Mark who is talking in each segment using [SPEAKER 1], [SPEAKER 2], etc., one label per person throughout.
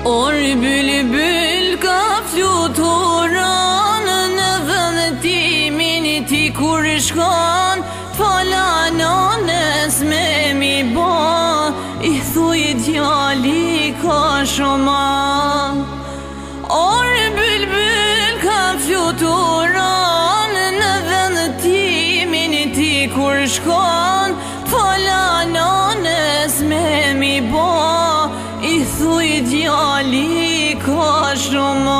[SPEAKER 1] Or bülbül ka fluturon në vend timin ti kur shkon, fala nonës me mi ba, I thuj djali ka shumë. Or bülbül ka fluturon në vend timin ti kur shkon, fala nonës me mi ba, I thuj djali ka shumë.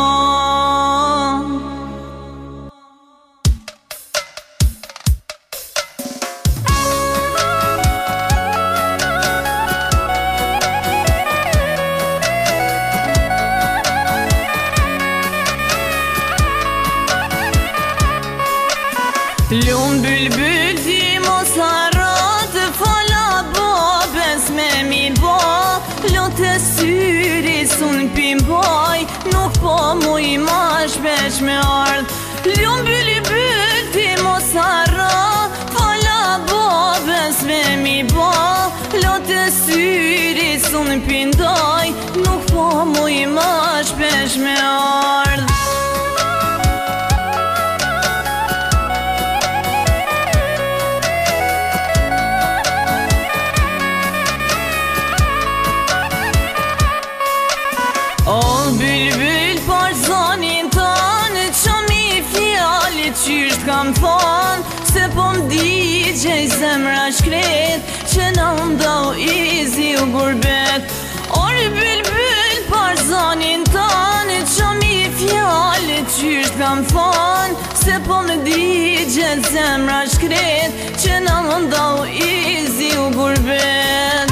[SPEAKER 1] Lum bülbül ti mos harrat, fala babes me mi ba, lote syri sun pim baj, nuk po muj ma shpesh me ardh. Lum bülbül ti mos harrat, fala babes me mi ba, lote syri sun pim baj, nuk po muj ma shpesh me ardh. O bülbül parzanin tanë, që mi fjallit qysht kam than, se po m'digjej zemra shkret, që na ndau izi u gurbet. O bülbül parzanin tanë, që mi fjallit qysht kam than, se po m'digjej zemra shkret, që na ndau izi u gurbet.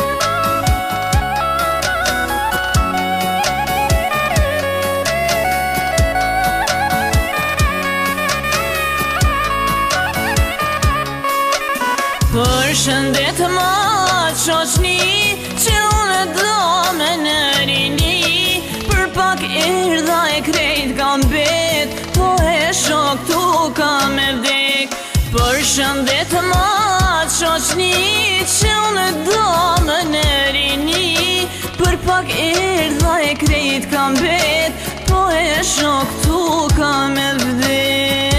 [SPEAKER 1] Përshëndet ma qoqni, që unë do me në rini, për pak erdha e krejt kam bet, po e shok tu kam e vdek. Përshëndet ma qoqni, që unë do me në rini, për pak erdha e krejt kam bet, po e shok tu kam e vdek.